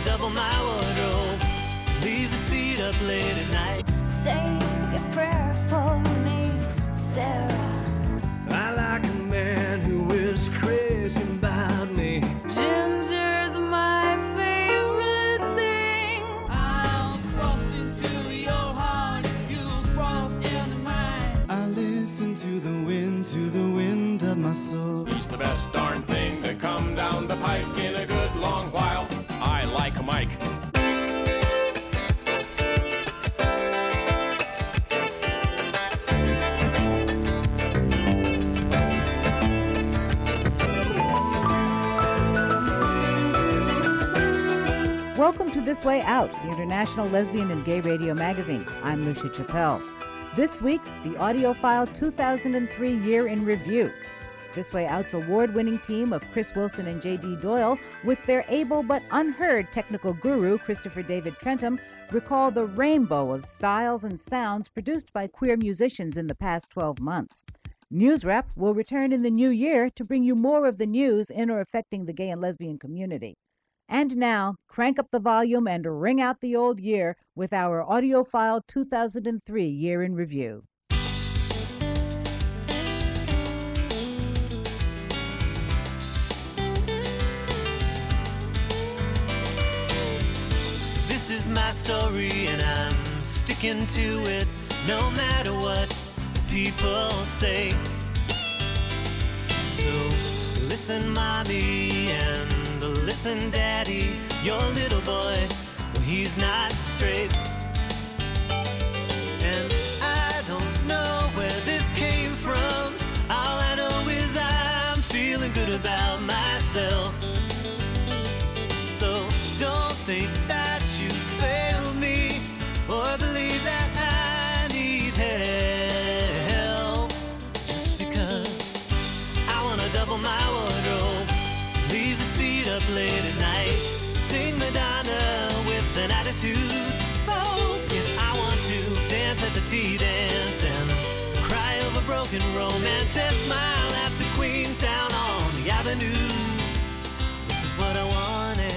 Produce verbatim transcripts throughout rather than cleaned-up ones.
double my wardrobe, leave the seat up late at night. Say a prayer for me, Sarah. I like a man who is crazy about me. Ginger's my favorite thing. I'll cross into your heart if you cross into mine. I listen to the wind, to the wind of my soul. He's the best darn thing that come down the pike in a good long while. I like Mike. Welcome to This Way Out, the International Lesbian and Gay Radio magazine. I'm Lucia Chappelle. This week, the AudioFile two thousand three Year in Review. This Way Out's award-winning team of Chris Wilson and J D Doyle, with their able but unheard technical guru, Christopher David Trentham, recall the rainbow of styles and sounds produced by queer musicians in the past twelve months. NewsWrap will return in the new year to bring you more of the news in or affecting the gay and lesbian community. And now, crank up the volume and ring out the old year with our AudioFile two thousand three Year in Review. This is my story and I'm sticking to it, no matter what people say. So listen, mommy, and listen, daddy, your little boy, well, he's not straight. And I don't know where this came from. All I know is I'm feeling good about myself. So don't think that you failed me or believe that I need help. Just because I want to double my wardrobe, leave the seat up late at night, sing Madonna with an attitude. Oh, if I want to dance at the tea dance and cry over broken romance and smile at the queens down on the avenue. This is what I wanted.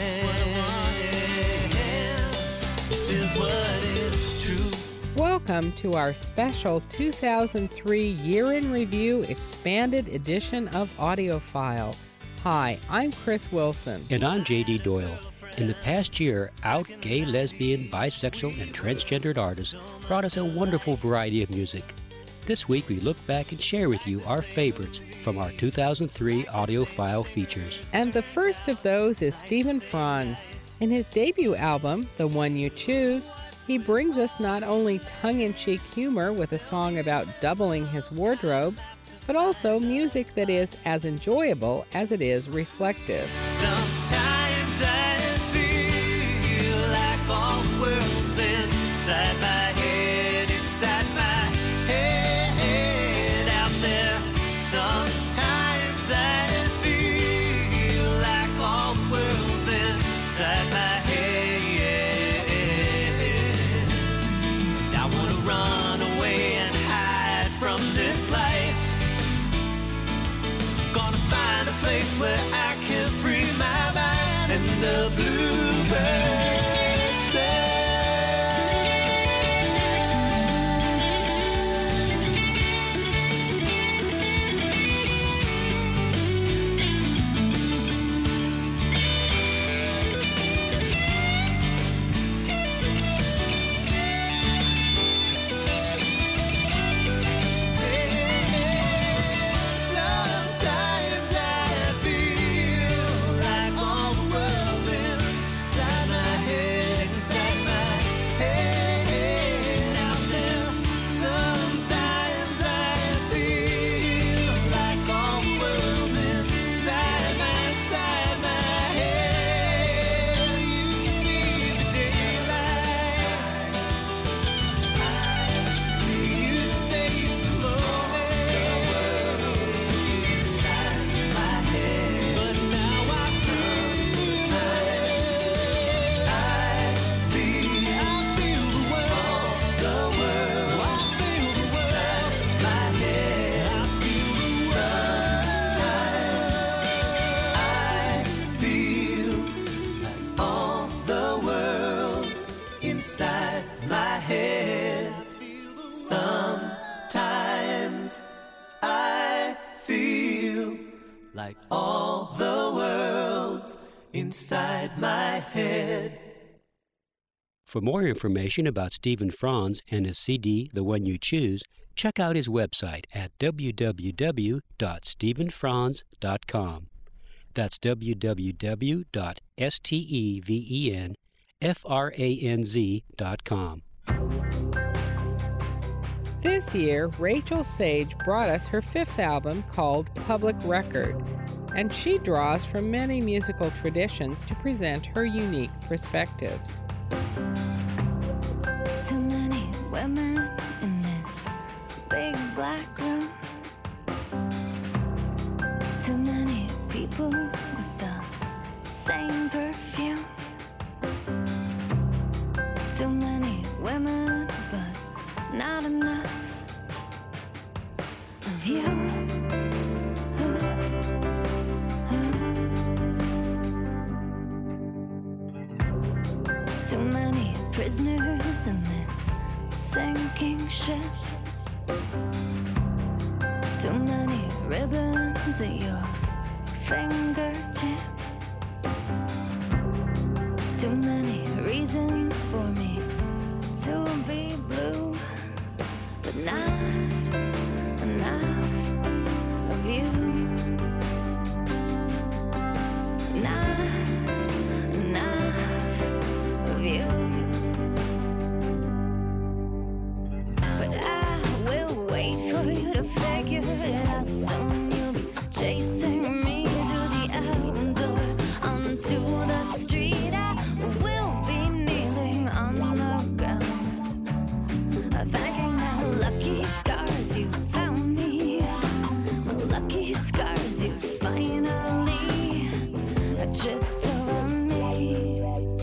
This is what is true. Welcome to our special two thousand three Year in Review Expanded Edition of AudioFile. Hi, I'm Chris Wilson. And I'm J D Doyle. In the past year, out gay, lesbian, bisexual, and transgendered artists brought us a wonderful variety of music. This week, we look back and share with you our favorites from our two thousand three AudioFile features. And the first of those is Stephen Franz. In his debut album, The One You Choose, he brings us not only tongue-in-cheek humor with a song about doubling his wardrobe, but also music that is as enjoyable as it is reflective. Sometimes I feel like all the world's inside my head, inside my head out there. Sometimes I feel like all the world's inside my head. I want to run away and hide from this life. Gonna find a place where I can free my mind. like all the world inside my head. For more information about Stephen Franz and his C D, The One You Choose, check out his website at w w w dot stephen franz dot com. That's w w w dot stephen franz dot com. This year, Rachel Sage brought us her fifth album called Public Record, and she draws from many musical traditions to present her unique perspectives. Too many women in this big black room. Too many people with the same perfume. Too many women, but not enough of you. Ooh, ooh. Too many prisoners in this sinking ship. Too many ribbons at your fingertip. Too many reasons for me to be blue, but not enough of you. Not enough of you. But I will wait for you to figure it out soon. You'll be chasing me through the outdoor onto the street. I will be kneeling on the ground, thanking the lucky scars you found me, the lucky scars you finally tripped over me.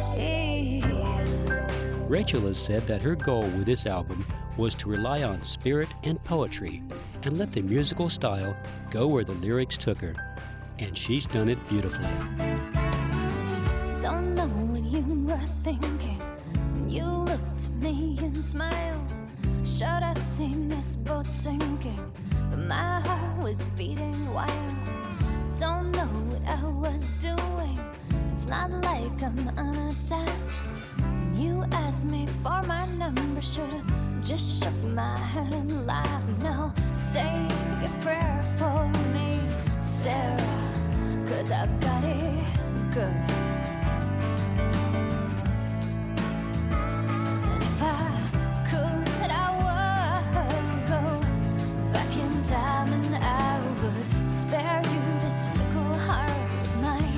Rachel has said that her goal with this album was to rely on spirit and poetry and let the musical style go where the lyrics took her. And she's done it beautifully. Don't know what you were thinking when you looked at me and smiled. Should have seen this boat sinking, but my heart was beating wild. Don't know what I was doing. It's not like I'm unattached. When you asked me for my number, should have just shook my head and laughed. Now say a prayer for me, Sarah, 'cause I've got it good. And if I could, I would go back in time and I would spare you this fickle heart of mine.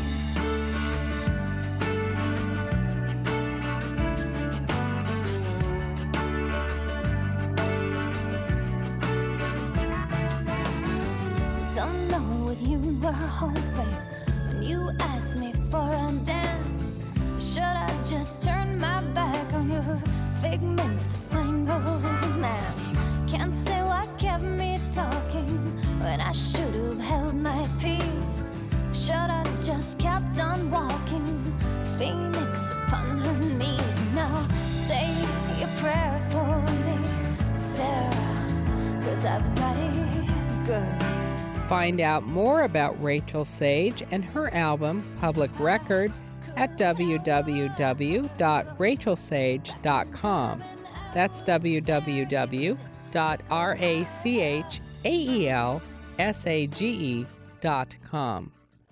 Don't know what you were hoping when you asked me for a dance. Should I just turn my back on your figments of fine romance? Can't say what kept me talking when I should have held my peace. Should I just kept on walking, Phoenix upon her knees? Now say a prayer for me, Sarah, 'cause I've got it good. Find out more about Rachel Sage and her album Public Record at w w w dot rachel sage dot com. That's w w w dot rachel sage dot com.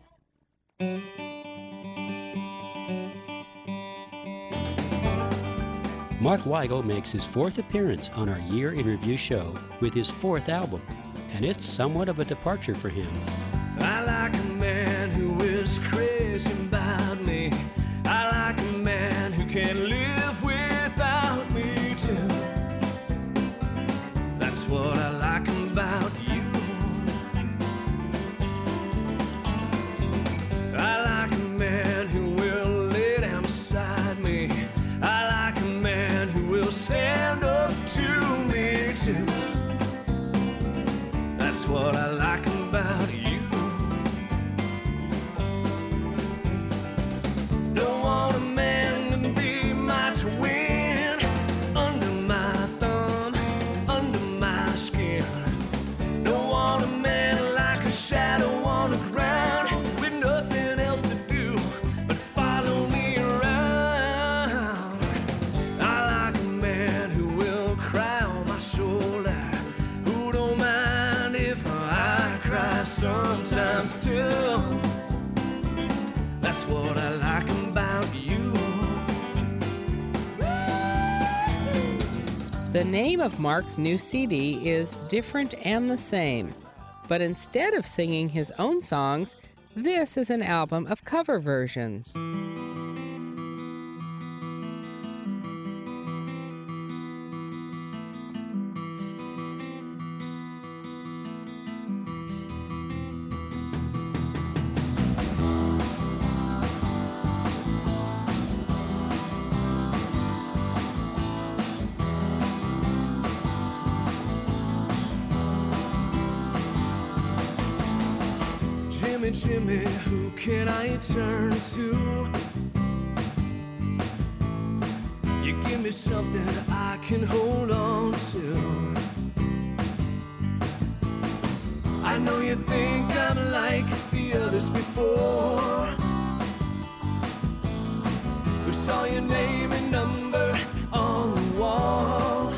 Mark Weigel makes his fourth appearance on our Year in Review show with his fourth album, and it's somewhat of a departure for him. I like a man who is crazy about me. I like a man who can live without me too. That's what I like about you. I like a man who will lay down beside me. I like a man who will stand up to me too. That's what I like about you. The name of Mark's new C D is Different and the Same, but instead of singing his own songs, this is an album of cover versions. Jimmy, Jimmy, who can I turn to? You give me something I can hold on to. I know you think I'm like the others before. We saw your name and number on the wall.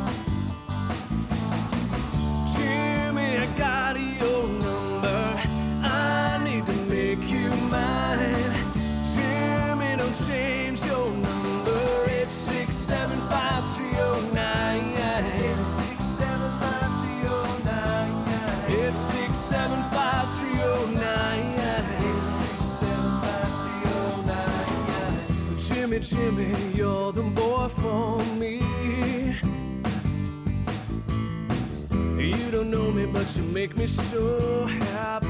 Jimmy, I got your number. I need to make you mine. Jimmy, don't change your number. It's six seven five three oh nine. It's six seven five three oh nine. It's six seven five three oh nine. It's six seven five three oh nine. Jimmy, Jimmy, you're the boy for me. You don't know me, but you make me so happy.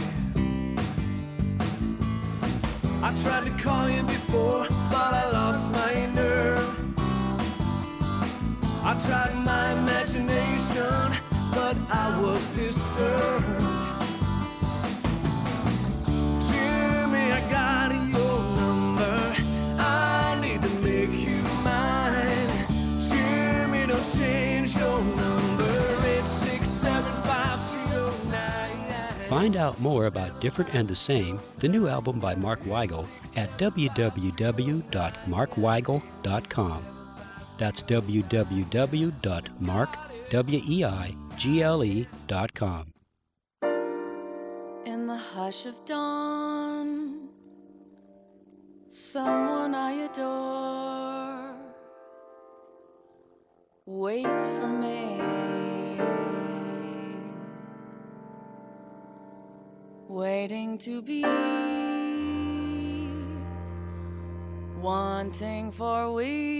I tried to call you before, but I lost my nerve. I tried my imagination, but I was disturbed. Jimmy, I got your number. I need to make you mine. Jimmy, don't change your number. It's six seven five three oh nine. Find out more about Different and the Same, the new album by Mark Weigel, at w w w dot mark weigel dot com. That's w w w dot mark weigel dot com. In the hush of dawn, someone I adore waits for me, waiting to be, wanting for we,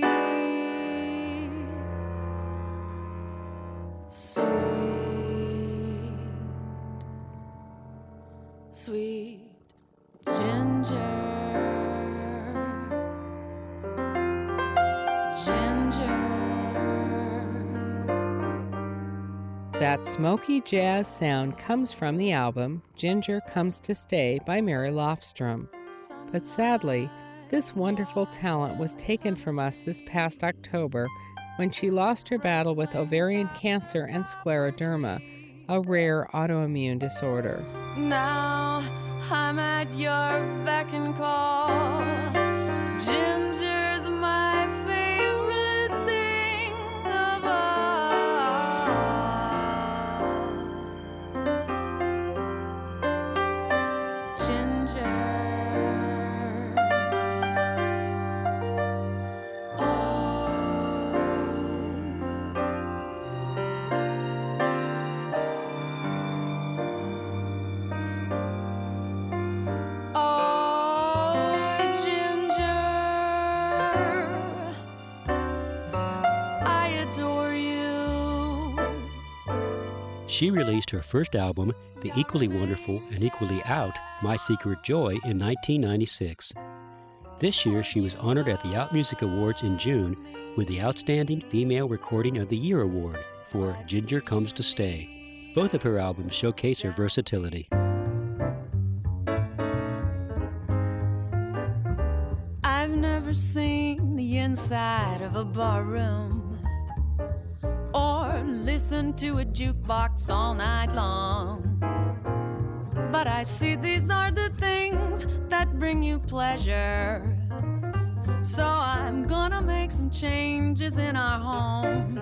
sweet, sweet ginger, ginger. That smoky jazz sound comes from the album Ginger Comes to Stay by Mary Lofstrom. But sadly, this wonderful talent was taken from us this past October when she lost her battle with ovarian cancer and scleroderma, a rare autoimmune disorder. Now I'm at your beck and call. Ginger's my favorite thing of all. Ginger. She released her first album, The Equally Wonderful and Equally Out, My Secret Joy, in nineteen ninety-six. This year, she was honored at the Out Music Awards in June with the Outstanding Female Recording of the Year Award for Ginger Comes to Stay. Both of her albums showcase her versatility. I've never seen the inside of a barroom or listened to a jukebox all night long, but I see these are the things that bring you pleasure. So I'm gonna make some changes in our home.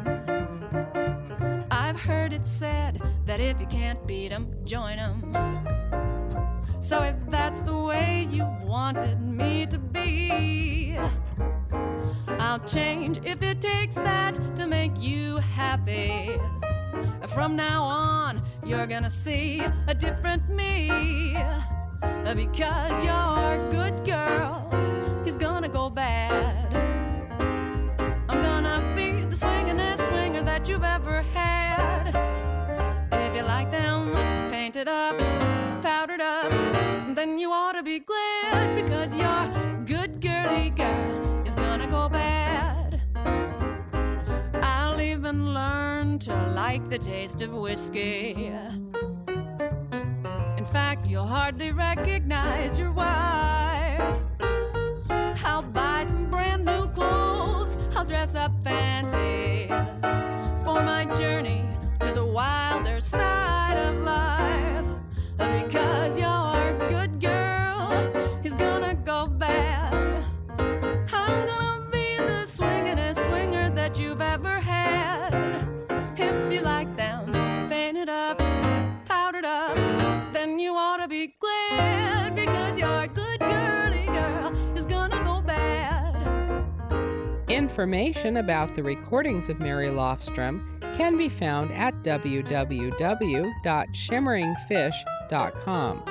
I've heard it said that if you can't beat 'em, join 'em. So if that's the way you've wanted me to be, I'll change if it takes that to make you happy. From now on, you're gonna see a different me. Because your good girl is gonna go bad. I'm gonna be the swingin'est swinger that you've ever had. If you like them painted up, powdered up, then you ought to be glad, because your good girly girl is gonna go bad. I'll even learn to like the taste of whiskey. In fact, you'll hardly recognize your wife. I'll buy some brand new clothes, I'll dress up fancy for my journey to the wilder side of life. Because your good girl is gonna go bad. I'm gonna be the swingin'est swinger that you've ever had. If you like them painted up, powdered up, then you ought to be glad, because your good girly girl is gonna go bad. Information about the recordings of Mary Lofstrom can be found at w w w dot shimmering fish dot com.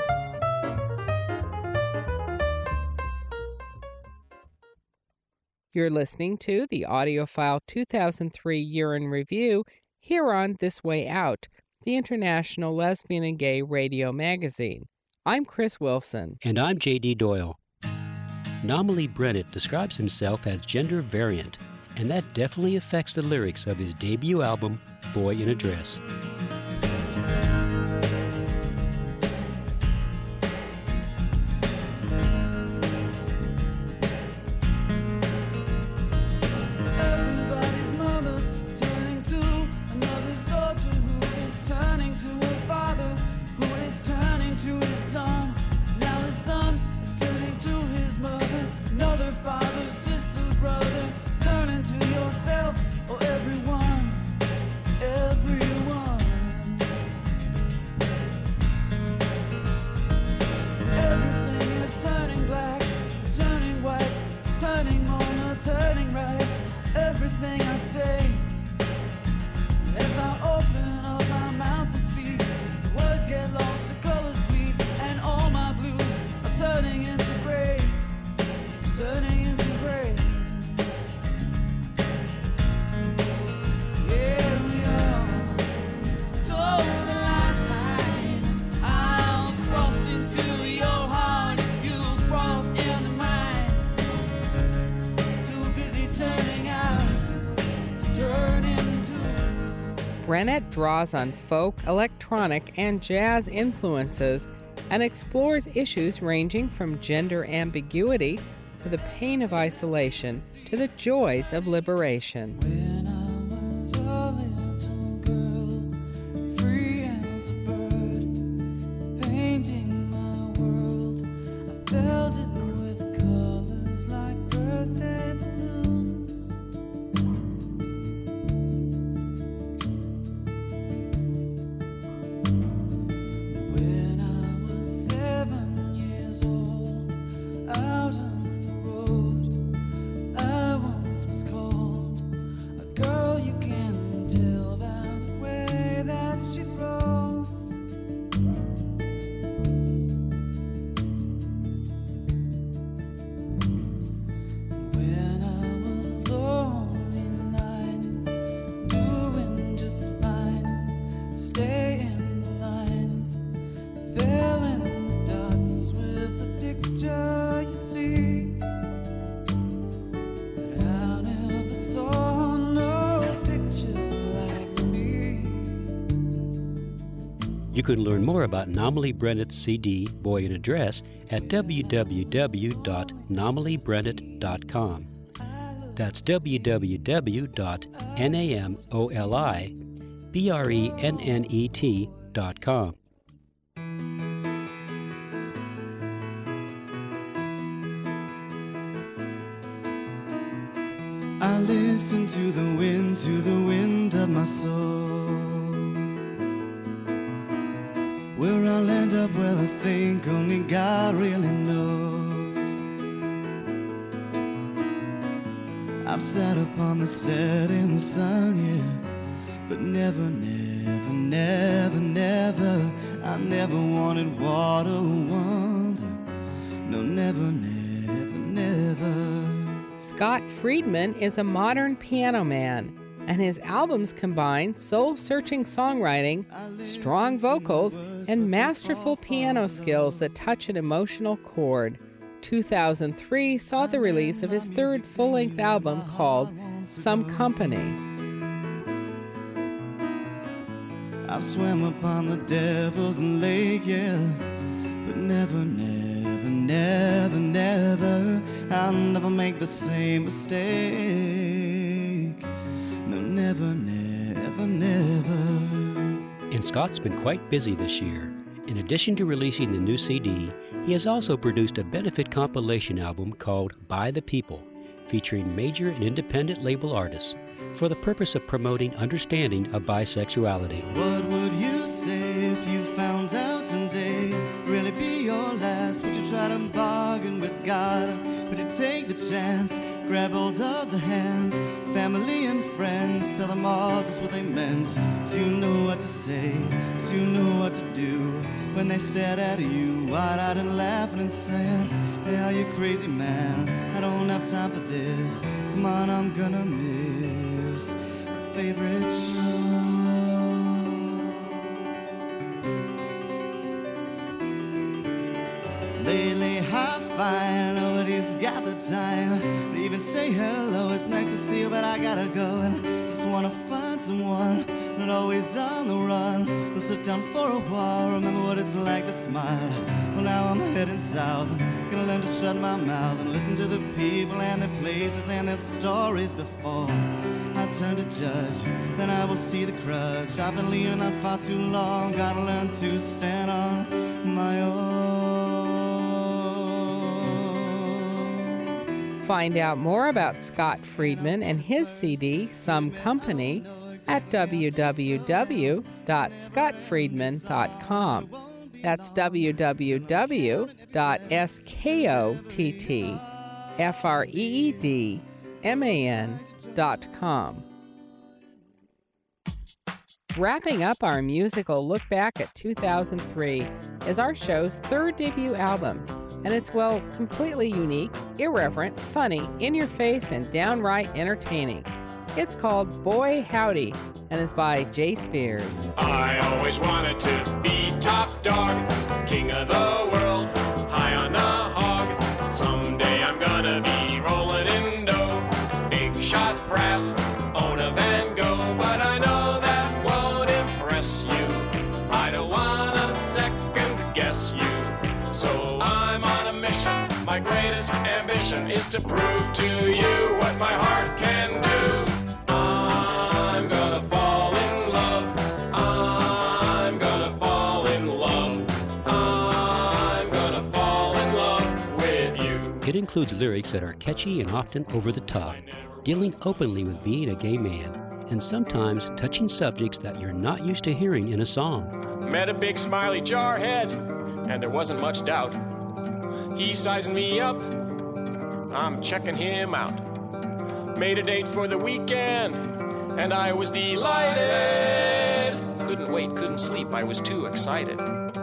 You're listening to the AudioFile two thousand three Year in Review here on This Way Out, the International Lesbian and Gay Radio Magazine. I'm Chris Wilson. And I'm J D Doyle. Nomaly Brennett describes himself as gender variant, and that definitely affects the lyrics of his debut album, Boy in a Dress. Brennett draws on folk, electronic, and jazz influences and explores issues ranging from gender ambiguity to the pain of isolation to the joys of liberation. When I was a little girl, free as a bird, painting my world, I felt it with colors like birthday balloons. When I was seven years old, out on the road, I once was called a girl you can tell by the way that she throws. When I was only nine, doing just fine, stay in the lines, fill in the dots with a picture you see. But I never saw no picture like me. You can learn more about Nomaly Brennett's C D, Boy in a Dress, at w w w dot nomaly brennett dot com. That's w w w dot namoly brennet dot com. I listen to the wind, to the wind of my soul. Where I'll end up, well, I think only God really knows. I've sat upon the setting sun, yeah, but never, never, never, never, I never wanted water once. No, never, never, never. Scott Friedman is a modern piano man, and his albums combine soul-searching songwriting, strong vocals, and masterful piano skills that touch an emotional chord. two thousand three saw the release of his third full-length album called Some Company. I've swam upon the devil's lake, yeah, but never, never, never, never, I'll never make the same mistake. No, never, never, never. And Scott's been quite busy this year. In addition to releasing the new C D, he has also produced a benefit compilation album called By the People, featuring major and independent label artists, for the purpose of promoting understanding of bisexuality. What would you say if you found out today? Really be your last? Would you try to bargain with God? Would you take the chance? Grab hold of the hands, family and friends, tell them all just what they meant. Do you know what to say? Do you know what to do when they stared at you, wide-eyed and laughing and saying, hey, are you crazy, man? I don't have time for this. Come on, I'm gonna miss my favorite show. Lately I find nobody's got the time to even say hello. It's nice to see you, but I gotta go and just wanna find someone not always on the run. We'll sit down for a while, remember what it's like to smile. Well, now I'm heading south and gonna learn to shut my mouth and listen to the people and their places and their stories before I turn to judge. Then I will see the crutch. I've been leaning on far too long, gotta learn to stand on my own. Find out more about Scott Friedman and his C D, Some Company, at w w w dot scott friedman dot com. That's w w w dot scott dot com. Wrapping up our musical look back at two thousand three is our show's third debut album, and it's, well, completely unique, irreverent, funny, in-your-face, and downright entertaining. It's called Boy Howdy and is by Jay Spears. I always wanted to be top dog, king of the world, high on a hog. Someday I'm gonna be rolling in dough, big shot brass, own a Van Gogh. But I know that won't impress you, I don't wanna second guess you. So I'm on a mission, my greatest ambition is to prove to you what my heart can do. I'm gonna fall in love, I'm gonna fall in love, I'm gonna fall in love with you. It includes lyrics that are catchy and often over the top, dealing openly with being a gay man, and sometimes touching subjects that you're not used to hearing in a song. Met a big smiley jarhead, and there wasn't much doubt. He's sizing me up, I'm checking him out. Made a date for the weekend, and I was delighted. Couldn't wait, couldn't sleep, I was too excited.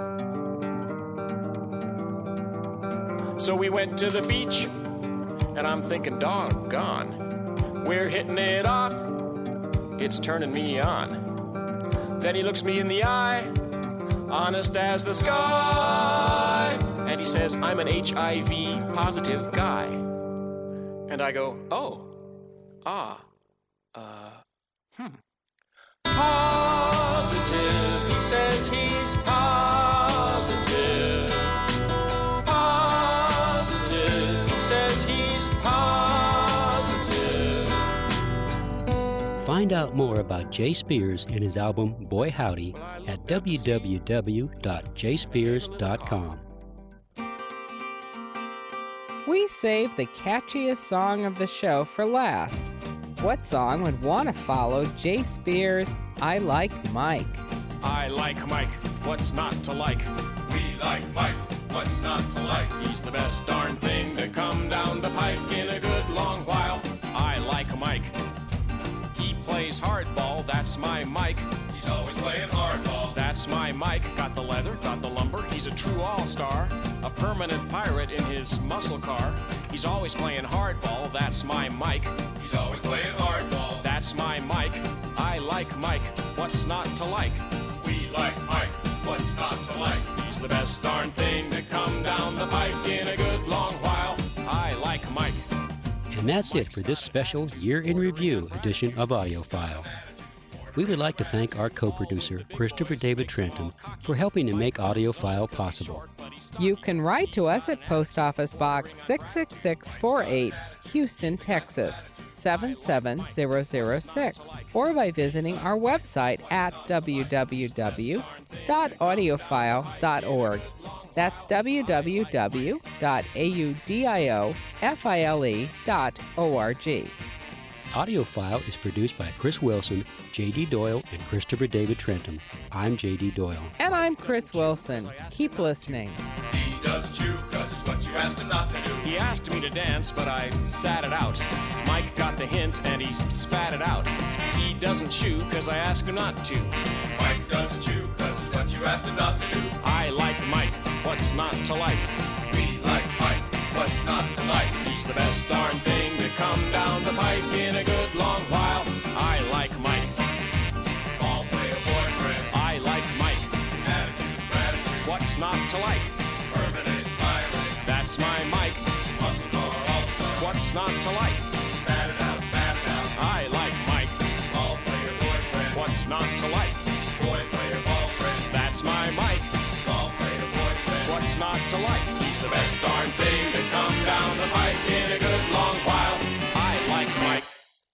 So we went to the beach, and I'm thinking, doggone, we're hitting it off, it's turning me on. Then he looks me in the eye, honest as the sky, and he says, I'm an H I V positive guy. And I go, oh, ah, uh, hmm. Positive, he says he's positive. Positive, he says he's positive. Find out more about Jay Spears and his album Boy Howdy at w w w dot jay spears dot com. We saved the catchiest song of the show for last. What song would want to follow Jay Spears' I Like Mike? I like Mike, what's not to like? We like Mike, what's not to like? He's the best darn thing to come down the pike in a good long while. I like that's my Mike. He's always playing hardball. That's my Mike. Got the leather, got the lumber. He's a true all-star, a permanent pirate in his muscle car. He's always playing hardball. That's my Mike. He's always playing hardball. That's my Mike. I like Mike. What's not to like? We like Mike. What's not to like? He's the best darn thing to come down the pike in a good long while. I like Mike. And that's it for this special Year in Review edition of AudioFile. We would like to thank our co-producer, Christopher David Trentham, for helping to make AudioFile possible. You can write to us at Post Office Box six six six four eight, Houston, Texas, seven seven zero zero six, or by visiting our website at w w w dot audiophile dot org. That's w w w dot audiofile dot org. AudioFile is produced by Chris Wilson, J D. Doyle, and Christopher David Trentham. I'm J D. Doyle. And I'm Chris Wilson. Keep listening. He doesn't chew because it's what you asked him not to do. He asked me to dance, but I sat it out. Mike got the hint and he spat it out. He doesn't chew because I asked him not to. Mike doesn't chew because it's what you asked him not to do. I like Mike. What's not to like? We like Mike. What's not to like? He's the best darn thing to come down the pipe in a good long while. I like Mike. Ball player boyfriend. I like Mike. Attitude, gratitude. What's not to like? Permanent pirate. That's my Mike. Muscle car all-star. What's not to like? Spat it out, spat it out. I like Mike. Ball player boyfriend. What's not to like? Boy player ball friend. That's my Mike. Ball player boyfriend. What's not to like? He's the best darn thing to come down the pipe in a good long while. I like Mike.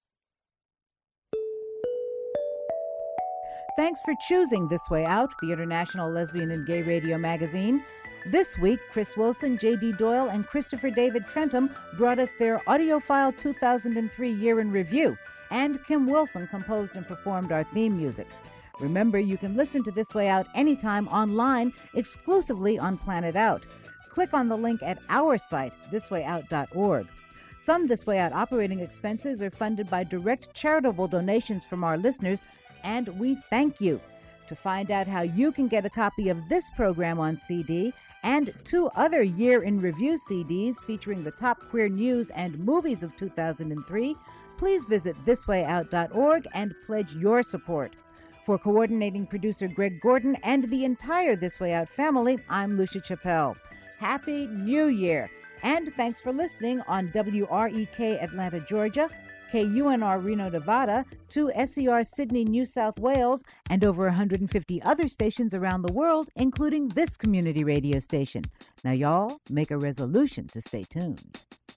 Thanks for choosing This Way Out, the International Lesbian and Gay Radio magazine. This week, Chris Wilson, J D. Doyle, and Christopher David Trentham brought us their AudioFile two thousand three Year in Review, and Kim Wilson composed and performed our theme music. Remember, you can listen to This Way Out anytime online, exclusively on Planet Out. Click on the link at our site, this way out dot org. Some This Way Out operating expenses are funded by direct charitable donations from our listeners, and we thank you. To find out how you can get a copy of this program on C D and two other Year in Review C Ds featuring the top queer news and movies of two thousand three, please visit this way out dot org and pledge your support. For coordinating producer Greg Gordon and the entire This Way Out family, I'm Lucia Chappelle. Happy New Year! And thanks for listening on W R E K Atlanta, Georgia, K U N R Reno, Nevada, two S E R Sydney, New South Wales, and over one hundred fifty other stations around the world, including this community radio station. Now, y'all, make a resolution to stay tuned.